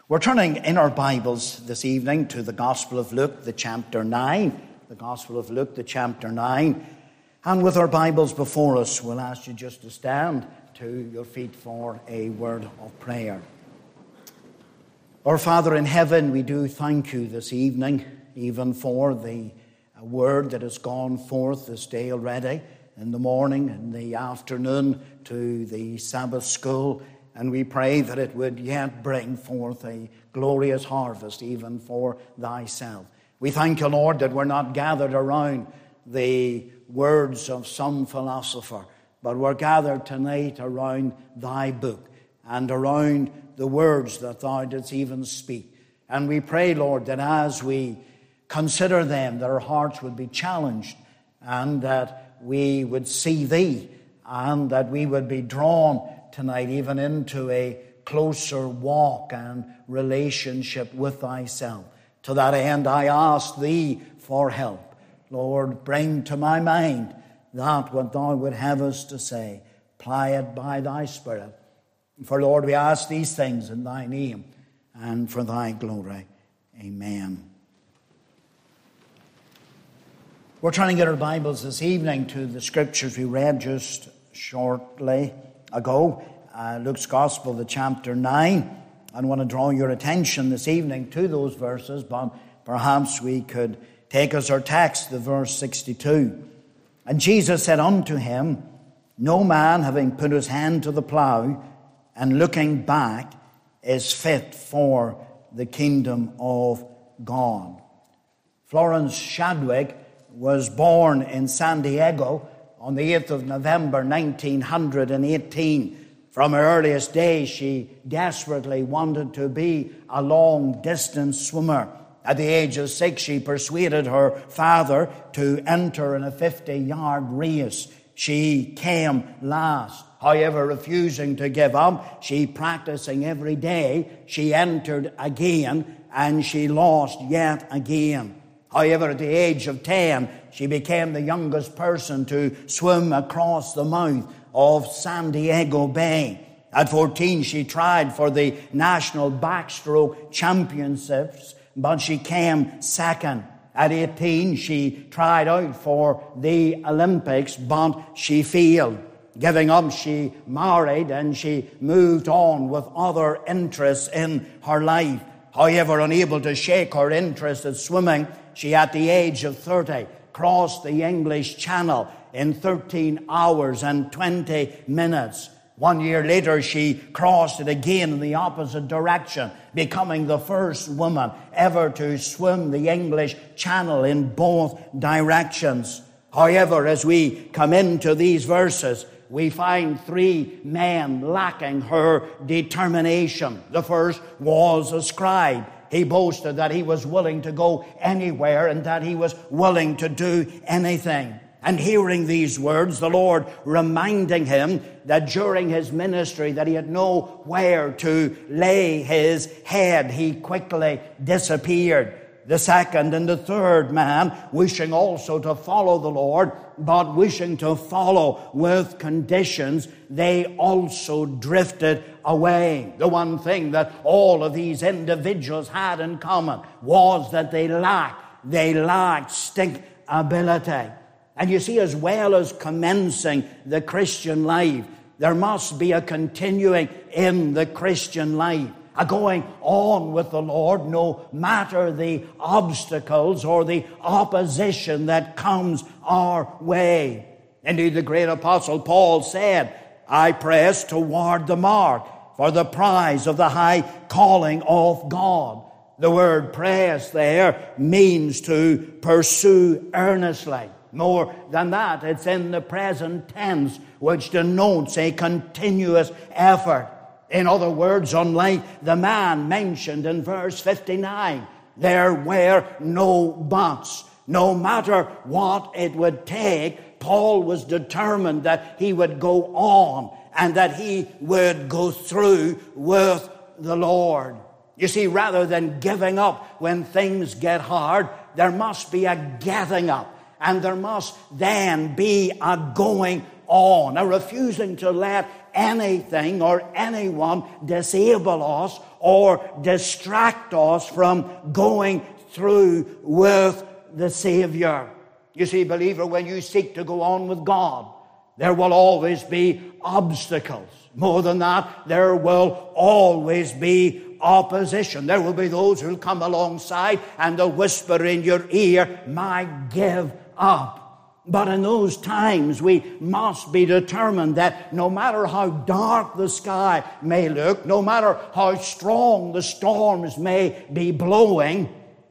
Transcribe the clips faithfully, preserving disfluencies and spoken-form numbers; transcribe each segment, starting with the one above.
We're turning in our Bibles this evening to the Gospel of Luke, the chapter nine. The Gospel of Luke, the chapter nine. And with our Bibles before us, we'll ask you just to stand to your feet for a word of prayer. Our Father in heaven, we do thank you this evening, even for the word that has gone forth this day already, in the morning, in the afternoon, to the Sabbath school. And we pray that it would yet bring forth a glorious harvest even for thyself. We thank you, Lord, that we're not gathered around the words of some philosopher, but we're gathered tonight around thy book and around the words that thou didst even speak. And we pray, Lord, that as we consider them, that our hearts would be challenged and that we would see thee and that we would be drawn tonight even into a closer walk and relationship with thyself. To that end, I ask thee for help. Lord, bring to my mind that what thou would have us to say. Apply it by thy Spirit. For, Lord, we ask these things in thy name and for thy glory. Amen. We're trying to get our Bibles this evening to the scriptures we read just shortly ago, uh, Luke's Gospel, the chapter nine. I want to draw your attention this evening to those verses, but perhaps we could take as our text the verse sixty-two. And Jesus said unto him, No man, having put his hand to the plough and looking back, is fit for the kingdom of God. Florence Shadwick was born in San Diego on the eighth of November nineteen eighteen. From her earliest days, she desperately wanted to be a long-distance swimmer. At the age of six, she persuaded her father to enter in a fifty-yard race. She came last. However, refusing to give up, she practicing every day, she entered again, and she lost yet again. However, at the age of ten, she became the youngest person to swim across the mouth of San Diego Bay. At fourteen, she tried for the National Backstroke Championships, but she came second. At eighteen, she tried out for the Olympics, but she failed. Giving up, she married and she moved on with other interests in her life. However, unable to shake her interest in swimming, she, at the age of thirty, crossed the English Channel in thirteen hours and twenty minutes. One year later, she crossed it again in the opposite direction, becoming the first woman ever to swim the English Channel in both directions. However, as we come into these verses, we find three men lacking her determination. The first was a scribe. He boasted that he was willing to go anywhere and that he was willing to do anything. And hearing these words, the Lord reminding him that during his ministry that he had nowhere to lay his head, he quickly disappeared. The second and the third man, wishing also to follow the Lord, but wishing to follow with conditions, they also drifted away. The one thing that all of these individuals had in common was that they lacked, they lacked stickability. And you see, as well as commencing the Christian life, there must be a continuing in the Christian life, a going on with the Lord, no matter the obstacles or the opposition that comes our way. Indeed, the great apostle Paul said, I press toward the mark for the prize of the high calling of God. The word press there means to pursue earnestly. More than that, it's in the present tense, which denotes a continuous effort. In other words, unlike the man mentioned in verse fifty-nine, there were no buts. No matter what it would take, Paul was determined that he would go on and that he would go through with the Lord. You see, rather than giving up when things get hard, there must be a getting up. And there must then be a going on, a refusing to let anything or anyone disable us or distract us from going through with the Savior. You see, believer, when you seek to go on with God, there will always be obstacles. More than that, there will always be opposition. There will be those who will come alongside and they'll whisper in your ear, "My, give up." But in those times, we must be determined that no matter how dark the sky may look, no matter how strong the storms may be blowing,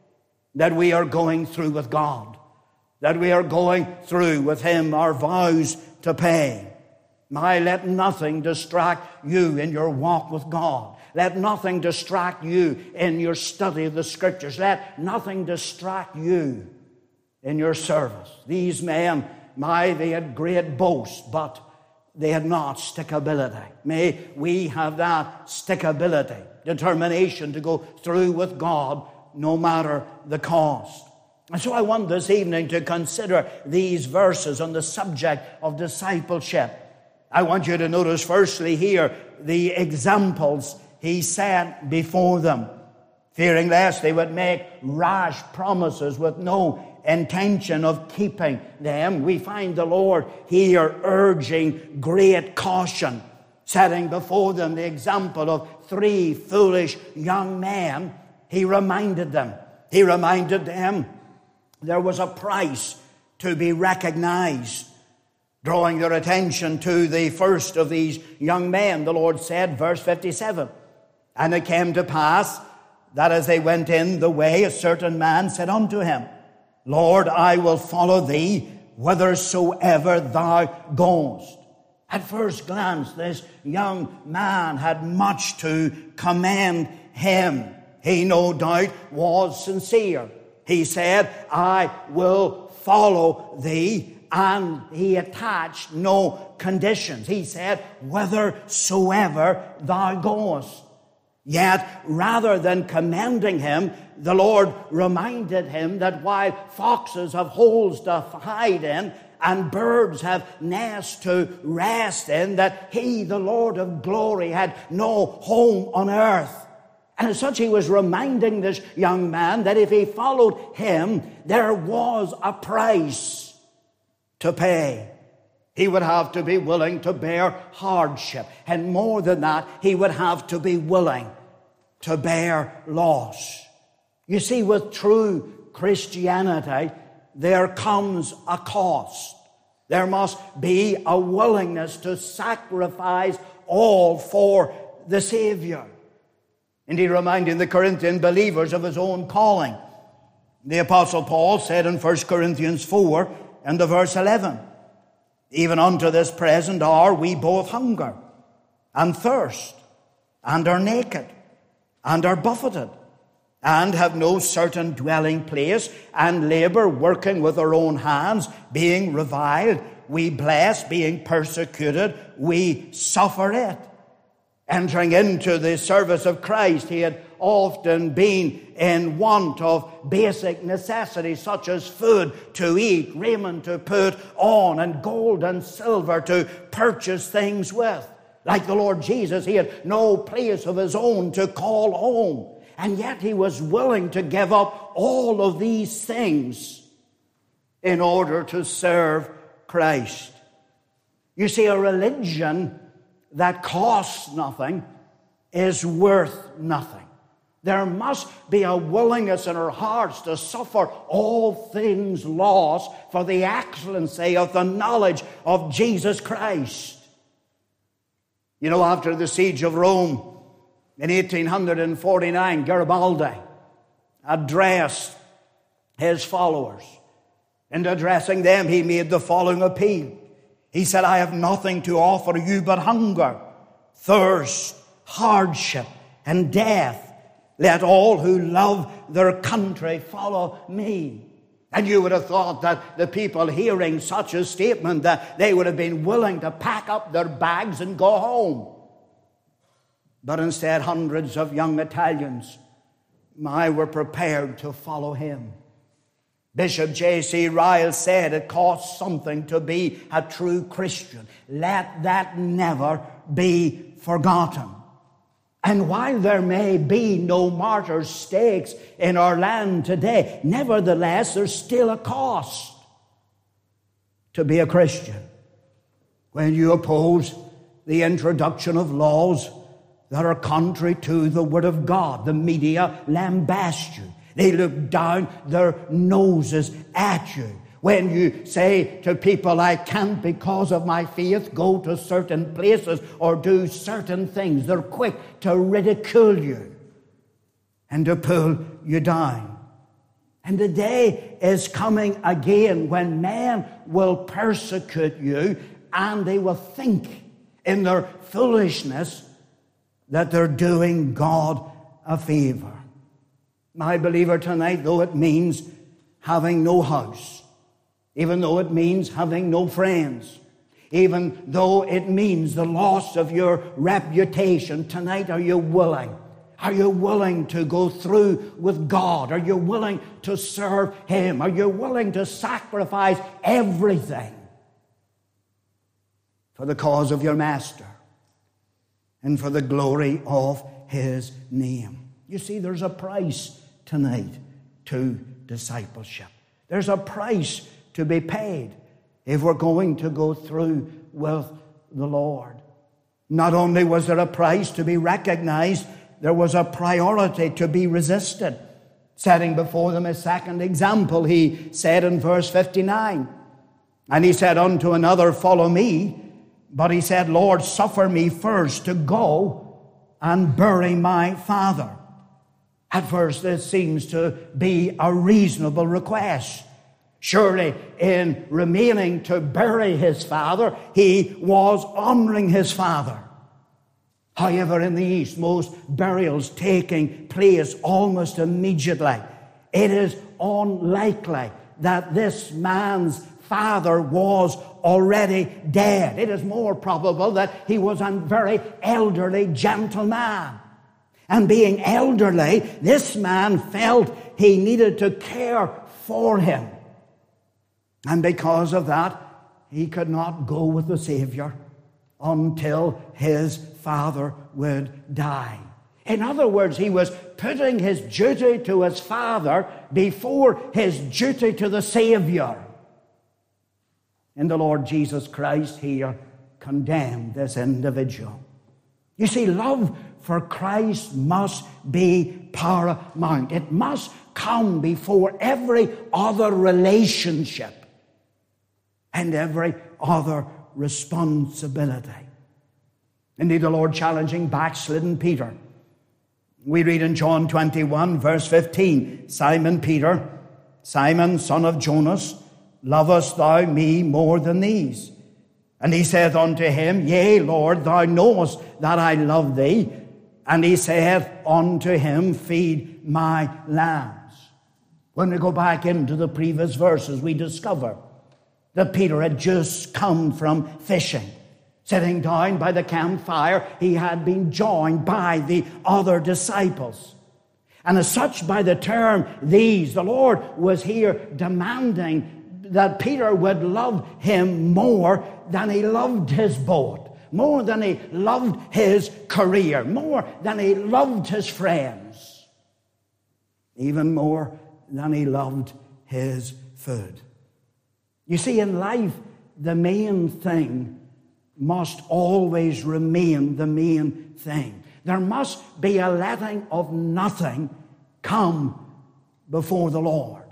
that we are going through with God, that we are going through with Him our vows to pay. My, let nothing distract you in your walk with God. Let nothing distract you in your study of the Scriptures. Let nothing distract you in your service. These men, my, they had great boast, but they had not stickability. May we have that stickability, determination to go through with God no matter the cost. And so I want this evening to consider these verses on the subject of discipleship. I want you to notice firstly here the examples He set before them, fearing lest they would make rash promises with no intention of keeping them. We find the Lord here urging great caution, setting before them the example of three foolish young men. He reminded them, He reminded them there was a price to be recognized. Drawing their attention to the first of these young men, the Lord said, verse fifty-seven, "And it came to pass that as they went in the way, a certain man said unto him, Lord, I will follow thee whithersoever thou goest." At first glance, this young man had much to commend him. He no doubt was sincere. He said, "I will follow thee." And he attached no conditions. He said, "Whithersoever thou goest." Yet, rather than commending him, the Lord reminded him that while foxes have holes to hide in and birds have nests to rest in, that He, the Lord of glory, had no home on earth. And as such, He was reminding this young man that if he followed Him, there was a price to pay. He would have to be willing to bear hardship. And more than that, he would have to be willing to bear loss. You see, with true Christianity, there comes a cost. There must be a willingness to sacrifice all for the Savior. Indeed, reminding the Corinthian believers of his own calling. The Apostle Paul said in First Corinthians four, and the verse eleven, "Even unto this present hour we both hunger and thirst, and are naked, and are buffeted, and have no certain dwelling place, and labor, working with our own hands, being reviled. We bless, being persecuted, we suffer it." Entering into the service of Christ, he had often been in want of basic necessities such as food to eat, raiment to put on, and gold and silver to purchase things with. Like the Lord Jesus, he had no place of his own to call home. And yet he was willing to give up all of these things in order to serve Christ. You see, a religion that costs nothing is worth nothing. There must be a willingness in our hearts to suffer all things lost for the excellency of the knowledge of Jesus Christ. You know, after the siege of Rome in eighteen forty-nine, Garibaldi addressed his followers. In addressing them, he made the following appeal. He said, "I have nothing to offer you but hunger, thirst, hardship, and death. Let all who love their country follow me." And you would have thought that the people hearing such a statement, that they would have been willing to pack up their bags and go home. But instead, hundreds of young Italians, my, were prepared to follow him. Bishop J C Ryle said it costs something to be a true Christian. Let that never be forgotten. And while there may be no martyrs' stakes in our land today, nevertheless, there's still a cost to be a Christian. When you oppose the introduction of laws that are contrary to the Word of God, the media lambast you. They look down their noses at you. When you say to people, I can't because of my faith go to certain places or do certain things, they're quick to ridicule you and to pull you down. And the day is coming again when men will persecute you, and they will think in their foolishness that they're doing God a favor. My believer, tonight, though it means having no house, even though it means having no friends, even though it means the loss of your reputation, tonight, are you willing? Are you willing to go through with God? Are you willing to serve Him? Are you willing to sacrifice everything for the cause of your Master and for the glory of His name? You see, there's a price tonight to discipleship. There's a price to be paid if we're going to go through with the Lord. Not only was there a price to be recognized, there was a priority to be resisted. Setting before them a second example, he said in verse fifty-nine, and he said unto another, follow me. But he said, Lord, suffer me first to go and bury my father. At first, this seems to be a reasonable request. Surely, in remaining to bury his father, he was honoring his father. However, in the East, most burials taking place almost immediately. It is unlikely that this man's father was already dead. It is more probable that he was a very elderly gentleman. And being elderly, this man felt he needed to care for him. And because of that, he could not go with the Savior until his father would die. In other words, he was putting his duty to his father before his duty to the Savior. And the Lord Jesus Christ here condemned this individual. You see, love for Christ must be paramount. It must come before every other relationship and every other responsibility. Indeed, the Lord challenging backslidden Peter. We read in John twenty-one, verse fifteen, Simon Peter, Simon, son of Jonas, lovest thou me more than these? And he saith unto him, Yea, Lord, thou knowest that I love thee. And he saith unto him, Feed my lambs. When we go back into the previous verses, we discover that Peter had just come from fishing. Sitting down by the campfire, he had been joined by the other disciples. And as such, by the term these, the Lord was here demanding that Peter would love him more than he loved his boat, more than he loved his career, more than he loved his friends, even more than he loved his food. You see, in life, the main thing must always remain the main thing. There must be a letting of nothing come before the Lord.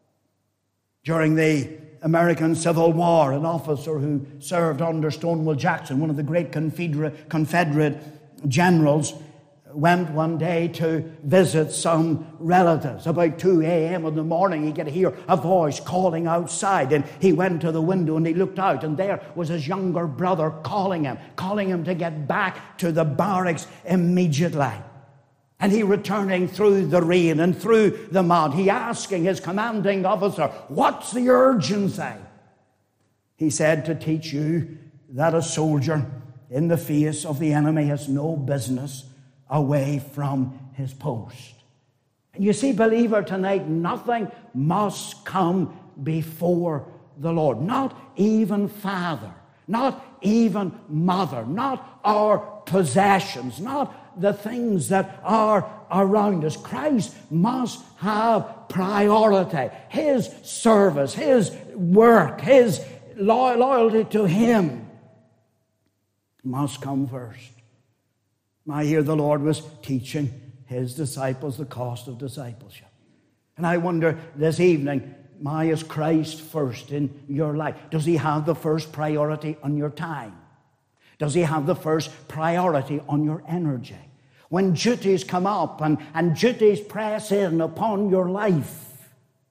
During the American Civil War, an officer who served under Stonewall Jackson, one of the great Confederate, Confederate generals, went one day to visit some relatives. About two a.m. in the morning, he could hear a voice calling outside, and he went to the window and he looked out, and there was his younger brother calling him, calling him to get back to the barracks immediately. And he returning through the rain and through the mud, he asking his commanding officer, what's the urgency? He said, to teach you that a soldier in the face of the enemy has no business away from his post. And you see, believer, tonight, nothing must come before the Lord. Not even father, not even mother, not our possessions, not the things that are around us. Christ must have priority. His service, His work, His loyalty to Him must come first. I hear the Lord was teaching His disciples the cost of discipleship. And I wonder this evening, my, is Christ first in your life? Does He have the first priority on your time? Does He have the first priority on your energy? When duties come up and, and duties press in upon your life,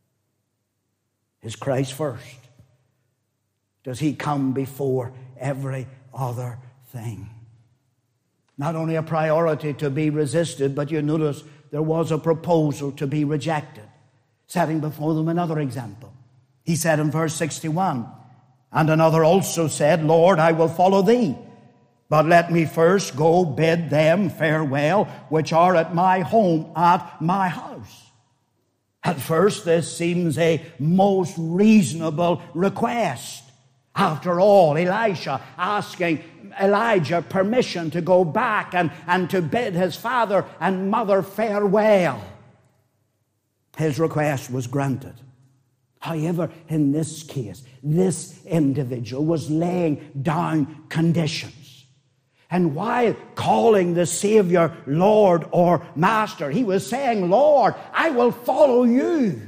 is Christ first? Does He come before every other thing? Not only a priority to be resisted, but you notice there was a proposal to be rejected, setting before them another example. He said in verse sixty-one, and another also said, Lord, I will follow Thee, but let me first go bid them farewell, which are at my home, at my house. At first, this seems a most reasonable request. After all, Elisha asking Elijah permission to go back and, and to bid his father and mother farewell. His request was granted. However, in this case, this individual was laying down conditions. And while calling the Savior Lord or Master, he was saying, Lord, I will follow you,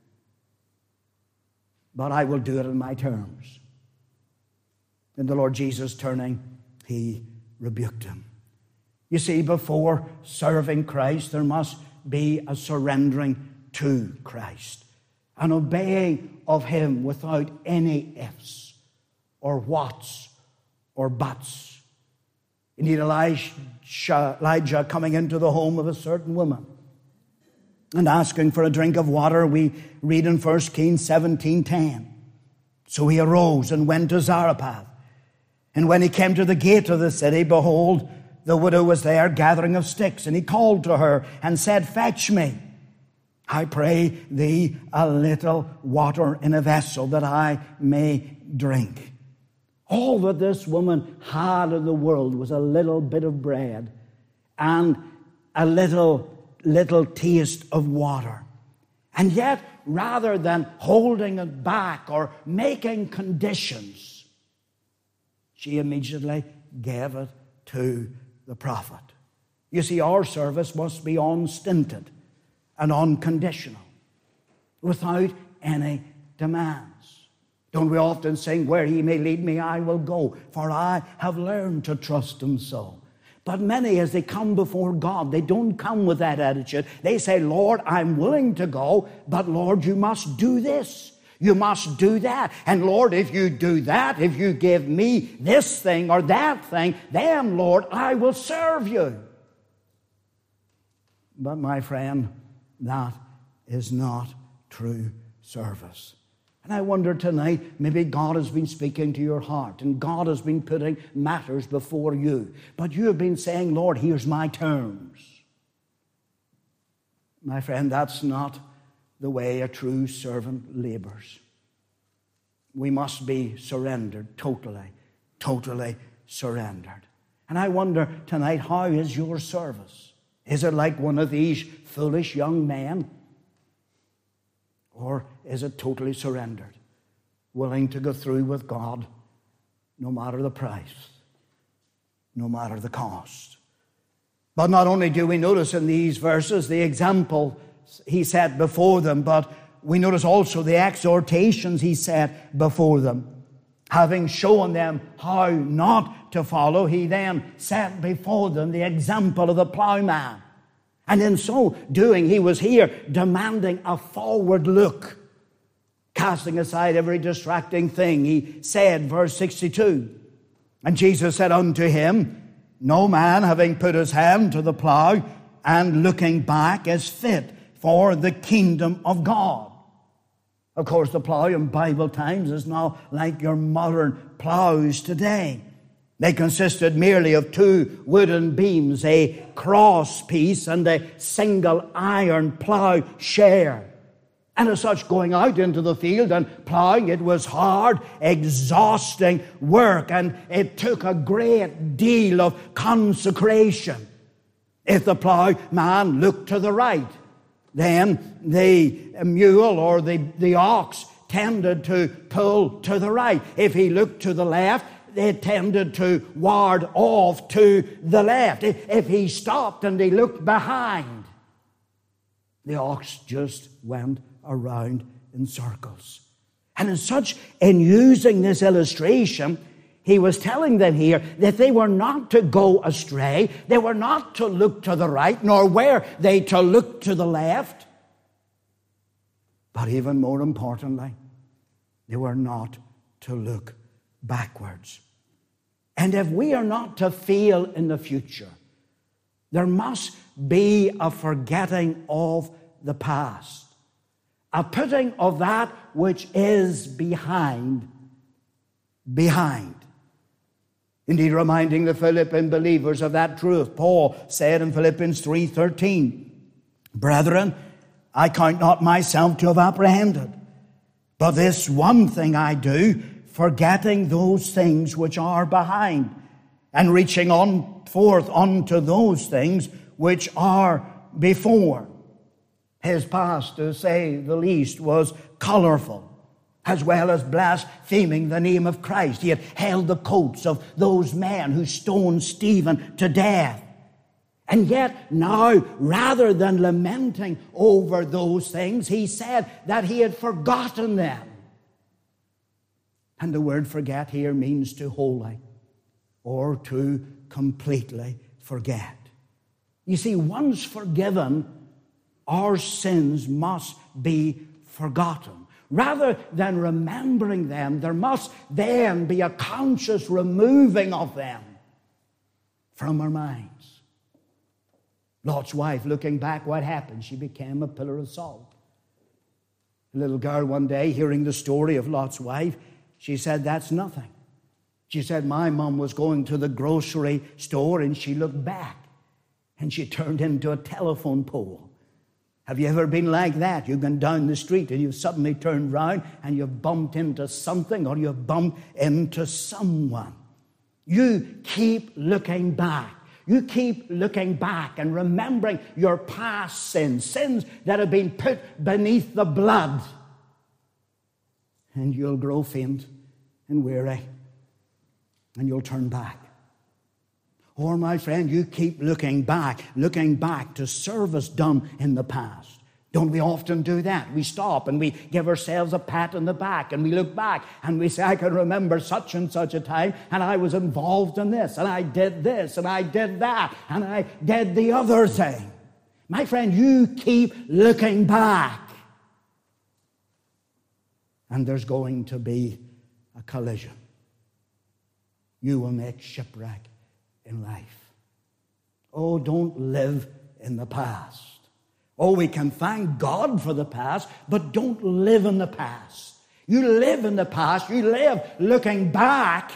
but I will do it on my terms. And the Lord Jesus, turning, He rebuked him. You see, before serving Christ, there must be a surrendering to Christ, an obeying of Him without any ifs or whats or buts. You need Elijah, Elijah coming into the home of a certain woman and asking for a drink of water. We read in First Kings seventeen ten. So he arose and went to Zarephath. And when he came to the gate of the city, behold, the widow was there gathering of sticks. And he called to her and said, fetch me, I pray thee, a little water in a vessel, that I may drink. All that this woman had in the world was a little bit of bread and a little, little taste of water. And yet, rather than holding it back or making conditions, she immediately gave it to the prophet. You see, our service must be unstinted and unconditional, without any demands. Don't we often sing, where He may lead me, I will go, for I have learned to trust Him so. But many, as they come before God, they don't come with that attitude. They say, Lord, I'm willing to go, but Lord, you must do this. You must do that. And Lord, if you do that, if you give me this thing or that thing, then, Lord, I will serve you. But my friend, that is not true service. And I wonder tonight, maybe God has been speaking to your heart and God has been putting matters before you. But you have been saying, Lord, here's my terms. My friend, that's not the way a true servant labors. We must be surrendered, totally, totally surrendered. And I wonder tonight, how is your service? Is it like one of these foolish young men? Or is it totally surrendered, willing to go through with God no matter the price, no matter the cost? But not only do we notice in these verses the example He set before them, but we notice also the exhortations He set before them. Having shown them how not to follow, He then set before them the example of the plowman. And in so doing, He was here demanding a forward look, casting aside every distracting thing. He said, verse sixty-two, and Jesus said unto him, no man, having put his hand to the plow and looking back, is fit for the kingdom of God. Of course, the plow in Bible times is not like your modern plows today. They consisted merely of two wooden beams, a cross piece and a single iron plow share. And as such, going out into the field and plowing, it was hard, exhausting work, and it took a great deal of consecration. If the plowman looked to the right, then the mule or the, the ox tended to pull to the right. If he looked to the left, they tended to ward off to the left. If, if he stopped and he looked behind, the ox just went around in circles. And in such, in using this illustration, he was telling them here that they were not to go astray. They were not to look to the right, nor were they to look to the left. But even more importantly, they were not to look backwards. And if we are not to fail in the future, there must be a forgetting of the past, a putting of that which is behind, behind. Indeed, reminding the Philippian believers of that truth, Paul said in Philippians three thirteen, "Brethren, I count not myself to have apprehended, but this one thing I do, forgetting those things which are behind, and reaching on forth unto those things which are before." His past, to say the least, was colorful, as well as blaspheming the name of Christ. He had held the coats of those men who stoned Stephen to death. And yet now, rather than lamenting over those things, he said that he had forgotten them. And the word forget here means to wholly or to completely forget. You see, once forgiven, our sins must be forgotten. Rather than remembering them, there must then be a conscious removing of them from our minds. Lot's wife, looking back, what happened? She became a pillar of salt. A little girl one day, hearing the story of Lot's wife, she said, "That's nothing." She said, "My mom was going to the grocery store and she looked back and she turned into a telephone pole." Have you ever been like that? You've gone down the street and you've suddenly turned round and you've bumped into something or you've bumped into someone. You keep looking back. You keep looking back and remembering your past sins, sins that have been put beneath the blood. And you'll grow faint and weary and you'll turn back. Or, my friend, you keep looking back, looking back to service done in the past. Don't we often do that? We stop and we give ourselves a pat on the back and we look back and we say, "I can remember such and such a time and I was involved in this and I did this and I did that and I did the other thing." My friend, you keep looking back. And there's going to be a collision. You will make shipwreck in life. Oh, don't live in the past. Oh, we can thank God for the past, but don't live in the past. You live in the past, you live looking back,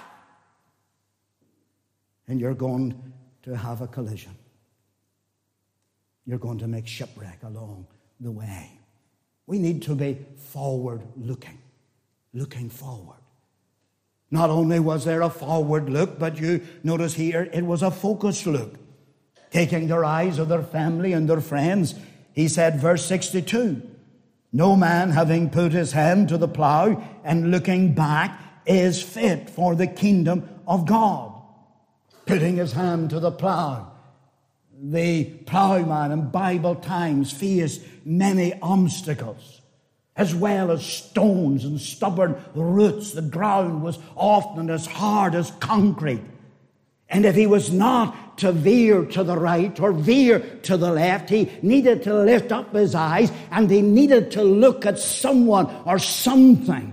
and you're going to have a collision. You're going to make shipwreck along the way. We need to be forward looking, looking forward. Not only was there a forward look, but you notice here it was a focused look. Taking their eyes of their family and their friends, he said, verse sixty-two, "No man having put his hand to the plow and looking back is fit for the kingdom of God." Putting his hand to the plow. The plowman in Bible times faced many obstacles, as well as stones and stubborn roots. The ground was often as hard as concrete. And if he was not to veer to the right or veer to the left, he needed to lift up his eyes and he needed to look at someone or something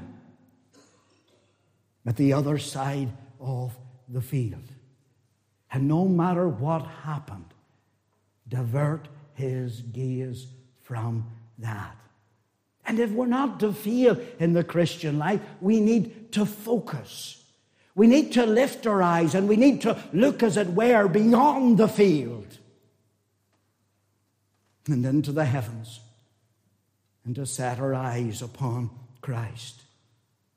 at the other side of the field. And no matter what happened, divert his gaze from that. And if we're not to fail in the Christian life, we need to focus. We need to lift our eyes and we need to look, as it were, beyond the field and into the heavens and to set our eyes upon Christ.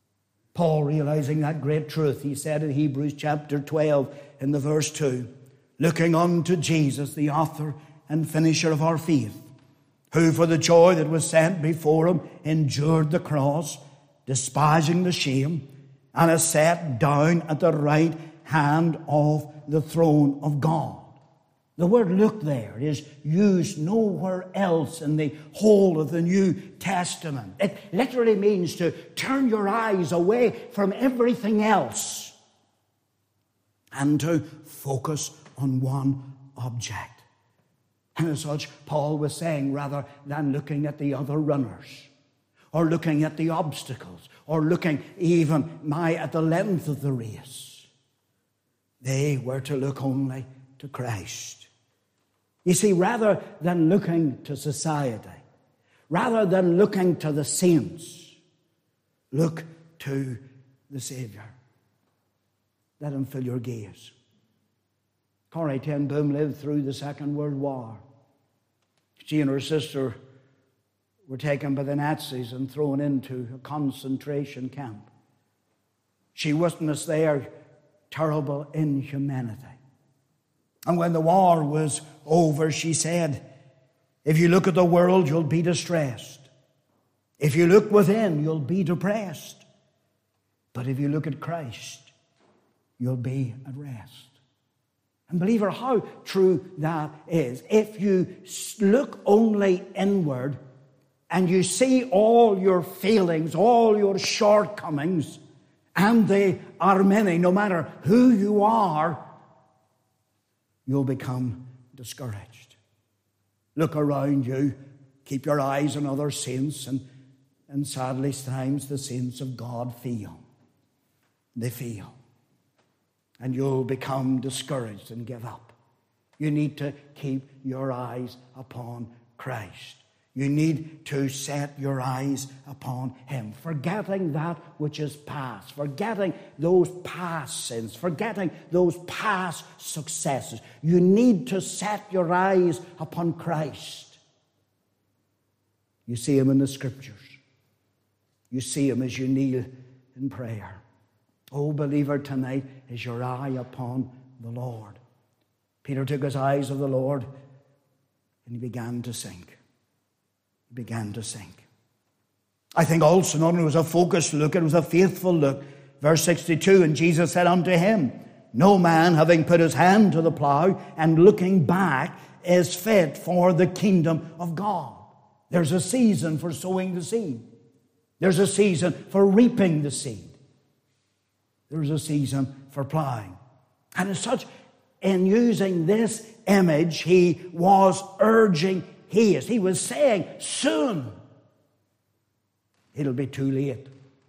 Paul, realizing that great truth, he said in Hebrews chapter twelve in the verse two, looking unto Jesus, the author and finisher of our faith, who for the joy that was set before him endured the cross, despising the shame, and is set down at the right hand of the throne of God. The word look there is used nowhere else in the whole of the New Testament. It literally means to turn your eyes away from everything else and to focus on one object. And as such, Paul was saying, rather than looking at the other runners, or looking at the obstacles, or looking even my at the length of the race, they were to look only to Christ. You see, rather than looking to society, rather than looking to the saints, look to the Savior. Let him fill your gaze. Corrie ten Boom lived through the Second World War. She and her sister were taken by the Nazis and thrown into a concentration camp. She witnessed their terrible inhumanity. And when the war was over, she said, if you look at the world, you'll be distressed. If you look within, you'll be depressed. But if you look at Christ, you'll be at rest. And believer, how true that is. If you look only inward and you see all your failings, all your shortcomings, and they are many, no matter who you are, you'll become discouraged. Look around you. Keep your eyes on other saints, and, and sadly, times the saints of God fail. They fail. And you'll become discouraged and give up. You need to keep your eyes upon Christ. You need to set your eyes upon him, forgetting that which is past, forgetting those past sins, forgetting those past successes. You need to set your eyes upon Christ. You see him in the Scriptures. You see him as you kneel in prayer. Oh, believer, tonight is your eye upon the Lord. Peter took his eyes of the Lord and he began to sink. He began to sink. I think also not only was a focused look, it was a faithful look. Verse sixty-two, and Jesus said unto him, no man having put his hand to the plow and looking back is fit for the kingdom of God. There's a season for sowing the seed. There's a season for reaping the seed. There's a season for plowing. And as such, in using this image, he was urging haste. He was saying, soon it'll be too late.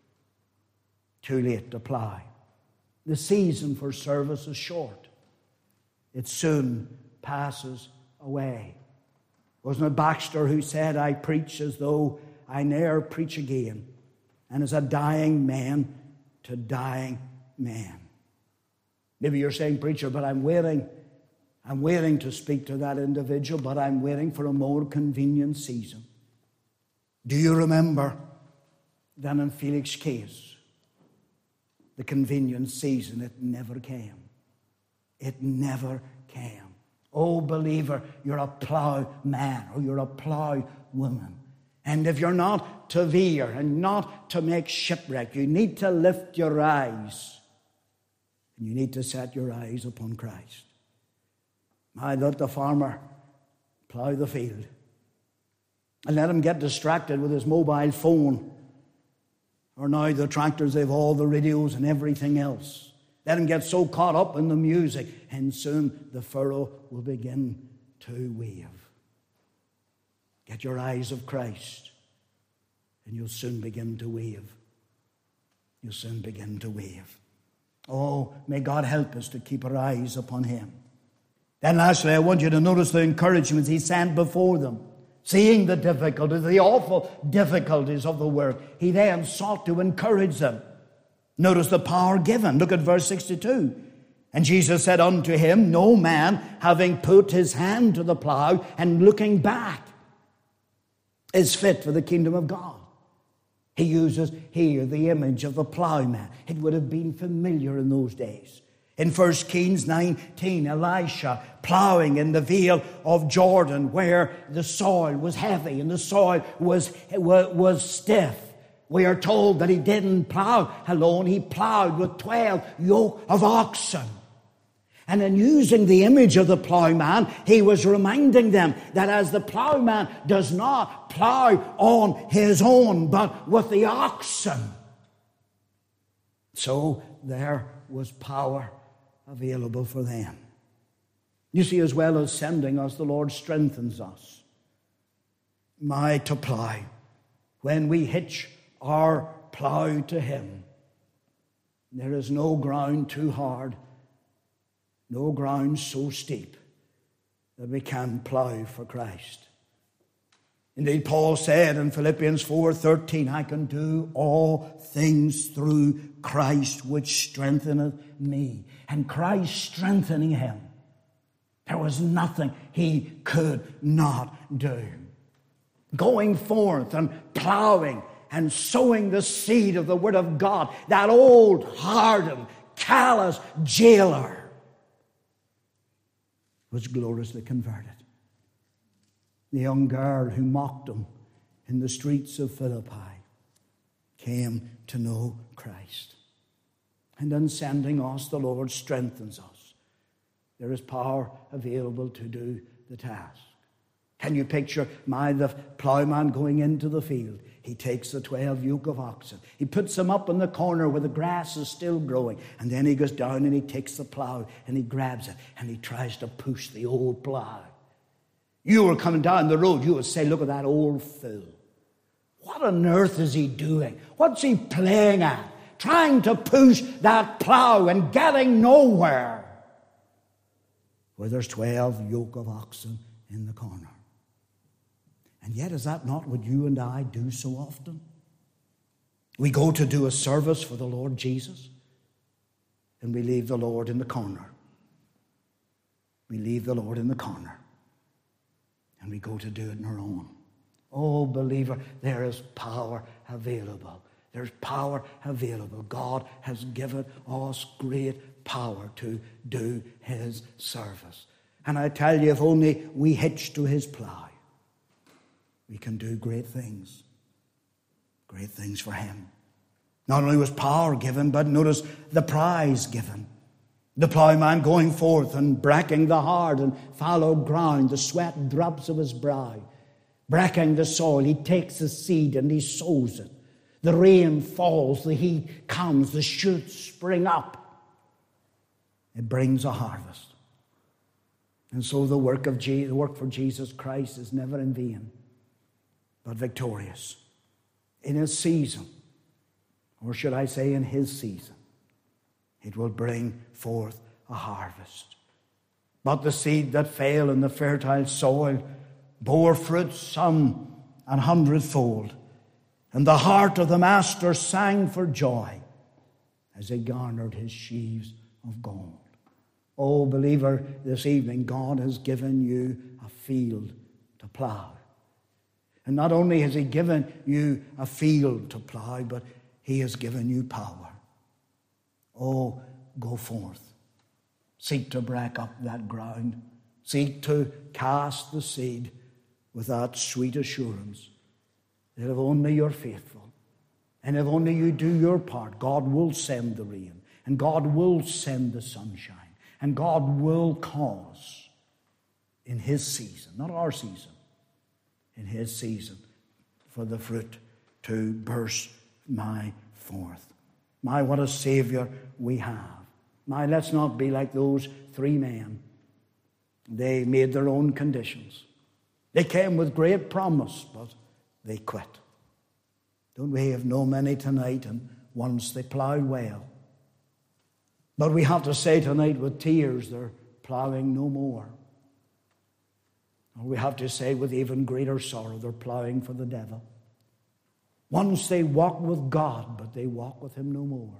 Too late to plow. The season for service is short. It soon passes away. Wasn't it Baxter who said, I preach as though I ne'er preach again, and as a dying man to dying man. Maybe you're saying, preacher, but I'm waiting. I'm waiting to speak to that individual, but I'm waiting for a more convenient season. Do you remember that in Felix's case, the convenient season, it never came. It never came. Oh, believer, you're a plough man or you're a plough woman. And if you're not to veer and not to make shipwreck, you need to lift your eyes. And you need to set your eyes upon Christ. I let the farmer plough the field and let him get distracted with his mobile phone. Or now the tractors, they've all the radios and everything else. Let him get so caught up in the music, and soon the furrow will begin to wave. Get your eyes of Christ, and you'll soon begin to wave. You'll soon begin to wave. Oh, may God help us to keep our eyes upon him. Then lastly, I want you to notice the encouragements he sent before them. Seeing the difficulties, the awful difficulties of the work, he then sought to encourage them. Notice the power given. Look at verse sixty-two. And Jesus said unto him, no man, having put his hand to the plough and looking back, is fit for the kingdom of God. He uses here the image of the plowman. It would have been familiar in those days. In First Kings nineteen, Elisha plowing in the vale of Jordan where the soil was heavy and the soil was, was, was stiff. We are told that he didn't plow alone. He plowed with twelve yoke of oxen. And in using the image of the plowman, he was reminding them that as the plowman does not plow on his own, but with the oxen, so there was power available for them. You see, as well as sending us, the Lord strengthens us. My, to plow. When we hitch our plow to him, there is no ground too hard, no ground so steep that we can plow for Christ. Indeed, Paul said in Philippians four thirteen, I can do all things through Christ which strengtheneth me. And Christ strengthening him, there was nothing he could not do. Going forth and plowing and sowing the seed of the Word of God, that old, hardened, callous jailer was gloriously converted. The young girl who mocked him in the streets of Philippi came to know Christ. And in sending us, the Lord strengthens us. There is power available to do the task. Can you picture my the plowman going into the field? He takes the twelve yoke of oxen. He puts them up in the corner where the grass is still growing. And then he goes down and he takes the plow and he grabs it and he tries to push the old plow. You were coming down the road, you would say, look at that old fool. What on earth is he doing? What's he playing at? Trying to push that plow and getting nowhere. Where there's twelve yoke of oxen in the corner. And yet, is that not what you and I do so often? We go to do a service for the Lord Jesus, and we leave the Lord in the corner. We leave the Lord in the corner, and we go to do it on our own. Oh, believer, there is power available. There's power available. God has given us great power to do his service. And I tell you, if only we hitch to his plow, we can do great things. Great things for him. Not only was power given, but notice the prize given. The plowman going forth and breaking the hard and fallow ground, the sweat drops of his brow. Breaking the soil, he takes the seed and he sows it. The rain falls, the heat comes, the shoots spring up. It brings a harvest. And so the work of Je- the work for Jesus Christ is never in vain, but victorious. In his season, or should I say in his season, it will bring forth a harvest. But the seed that fell in the fertile soil bore fruit some an hundredfold. And the heart of the master sang for joy as he garnered his sheaves of gold. Oh, believer, this evening God has given you a field to plow. And not only has he given you a field to plow, but he has given you power. Oh, go forth. Seek to break up that ground. Seek to cast the seed with that sweet assurance that if only you're faithful, and if only you do your part, God will send the rain, and God will send the sunshine, and God will cause in his season, not our season, in his season, for the fruit to burst my forth. My, what a Savior we have. My, let's not be like those three men. They made their own conditions. They came with great promise, but they quit. Don't we have no many tonight, and once they plowed well. But we have to say tonight with tears, they're plowing no more. Or we have to say with even greater sorrow, they're plowing for the devil. Once they walk with God, but they walk with him no more.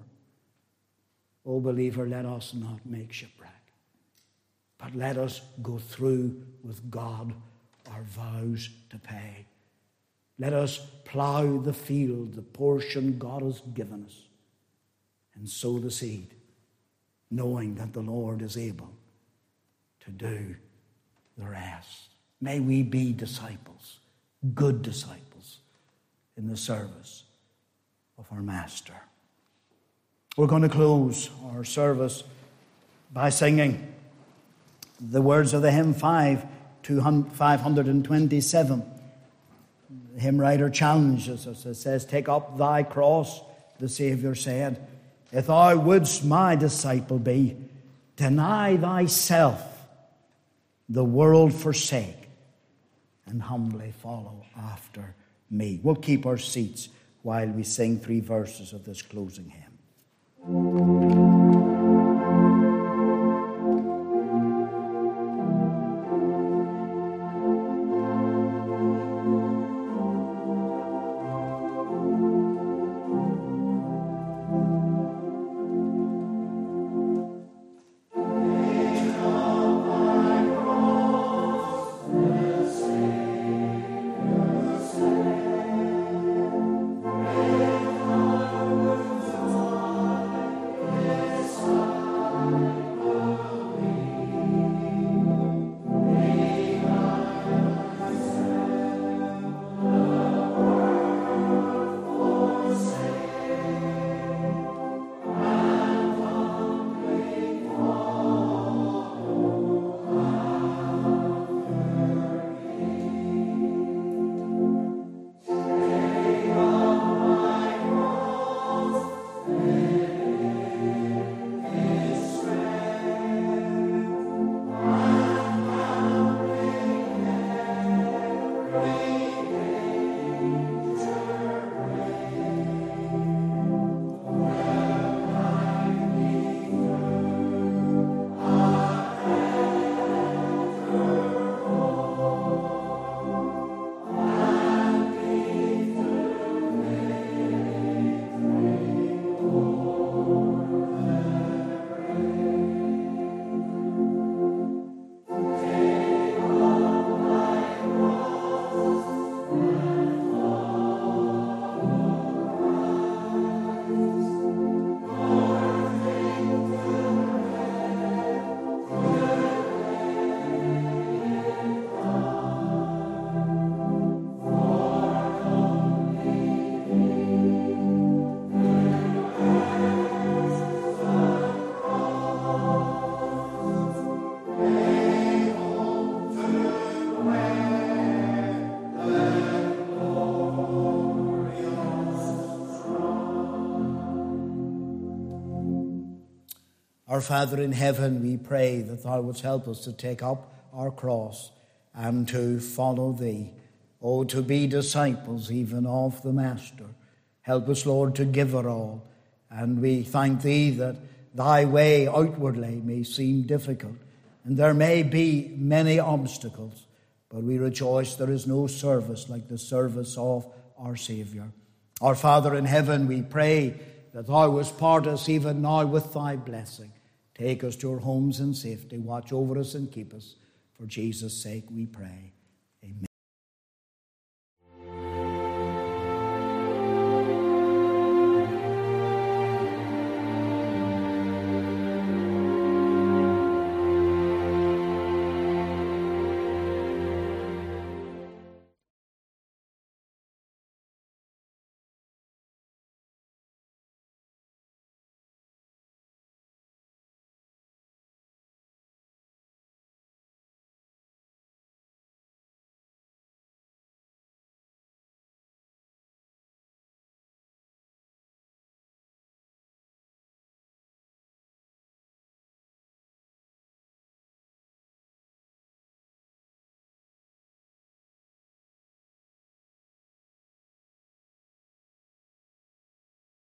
Oh, believer, let us not make shipwreck, but let us go through with God our vows to pay. Let us plow the field, the portion God has given us, and sow the seed. knowing that the Lord is able to do the rest. May we be disciples, good disciples, in the service of our Master. We're going to close our service by singing the words of the hymn five, five hundred twenty-seven. The hymn writer challenges us. It says, "Take up thy cross," the Saviour said, "if thou wouldst my disciple be. Deny thyself, the world forsake, and humbly follow after me." We'll keep our seats while we sing three verses of this closing hymn. Our Father in heaven, we pray that thou wouldst help us to take up our cross and to follow thee. Oh, to be disciples even of the Master. Help us, Lord, to give our all. And we thank thee that thy way outwardly may seem difficult, and there may be many obstacles, but we rejoice there is no service like the service of our Saviour. Our Father in heaven, we pray that thou wouldst part us even now with thy blessing. Take us to our homes in safety. Watch over us and keep us. For Jesus' sake we pray.